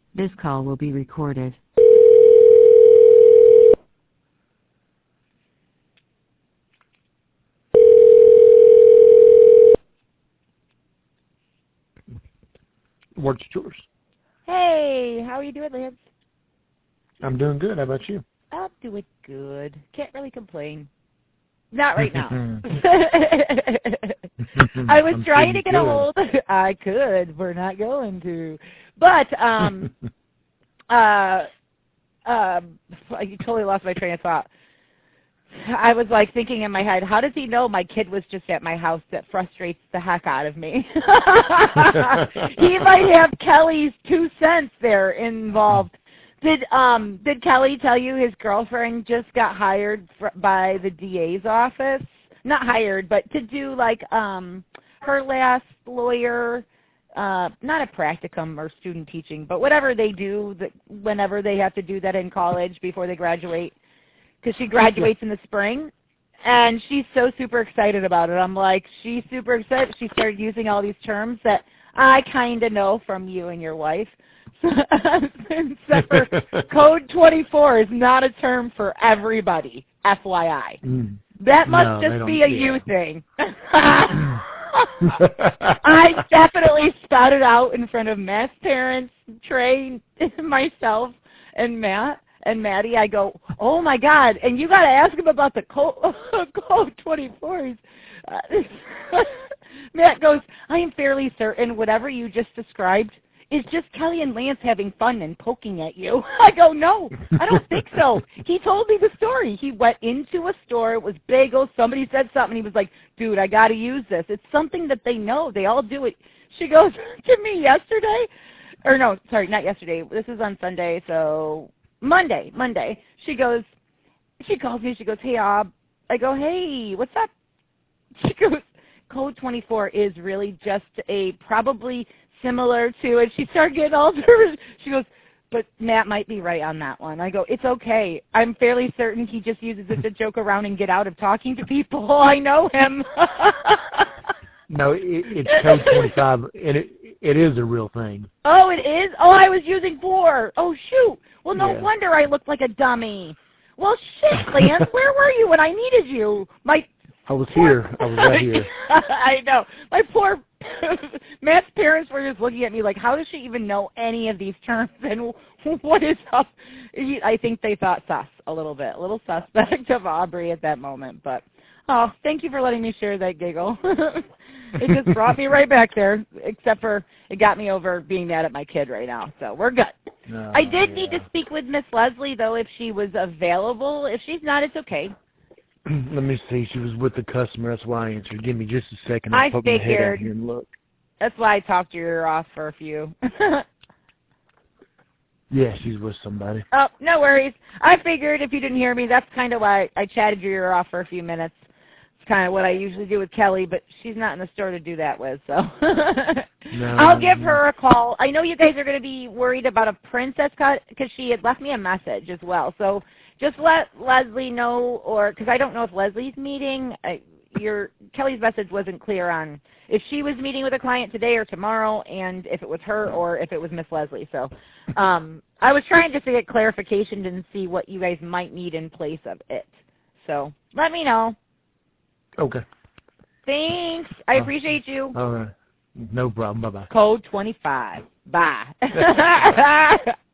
This call will be recorded. What's yours? Hey, how are you doing, Lance? I'm doing good. How about you? I'm doing good. Can't really complain. Not right now. I was trying to get a hold. I could. We're not going to. But I totally lost my train of thought. I was like thinking in my head, how does he know my kid was just at my house? That frustrates the heck out of me. He might have Kelly's 2 cents there involved. Did Kelly tell you his girlfriend just got hired by the DA's office? Not hired, but to do like her last lawyer, not a practicum or student teaching, but whatever they do that whenever they have to do that in college before they graduate. Because she graduates in the spring, and she's so super excited about it. I'm like, she's super excited. She started using all these terms that I kind of know from you and your wife. Except for Code 24 is not a term for everybody, FYI. That must just be a you thing. I definitely spouted out in front of Matt's parents, Trey, myself, and Matt. And Maddie, I go, oh, my God, and you got to ask him about the Code 24s. Matt goes, I am fairly certain whatever you just described is just Kelly and Lance having fun and poking at you. I go, no, I don't think so. He told me the story. He went into a store. It was bagels. Somebody said something. He was like, dude, I got to use this. It's something that they know. They all do it. She goes to me yesterday. Or no, sorry, not yesterday. This is on Sunday, so Monday. She calls me. She goes, hey, Ob. I go, hey, what's up? She goes, Code 24 is really just a probably similar to, and she started getting all nervous. She goes, but Matt might be right on that one. I go, it's okay. I'm fairly certain he just uses it to joke around and get out of talking to people. I know him. No, it's Code 25, and it is a real thing. Oh, it is? Oh, I was using 4. Oh, shoot. Well, no wonder I looked like a dummy. Well, shit, Lance, where were you when I needed you? I was here. I was right here. I know. My poor Matt's parents were just looking at me like, how does she even know any of these terms and what is up? I think they thought a little suspect of Aubrey at that moment. But, oh, thank you for letting me share that giggle. It just brought me right back there, except for it got me over being mad at my kid right now. So we're good. No, I did need to speak with Miss Leslie, though, if she was available. If she's not, it's okay. Let me see. She was with the customer. That's why I answered. Give me just a second. I'll poke my head out here and look. That's why I talked your ear off for a few. Yeah, she's with somebody. Oh, no worries. I figured if you didn't hear me, that's kind of why I chatted your ear off for a few minutes. It's kind of what I usually do with Kelly, but she's not in the store to do that with, so. No. I'll give her a call. I know you guys are going to be worried about a princess cut because she had left me a message as well. So just let Leslie know, or because I don't know if Leslie's meeting. Kelly's message wasn't clear on if she was meeting with a client today or tomorrow, and if it was her or if it was Miss Leslie. So I was trying just to get clarification and see what you guys might need in place of it. So let me know. Okay. Thanks. I appreciate you. All right. No problem. Bye-bye. Code 25. Bye.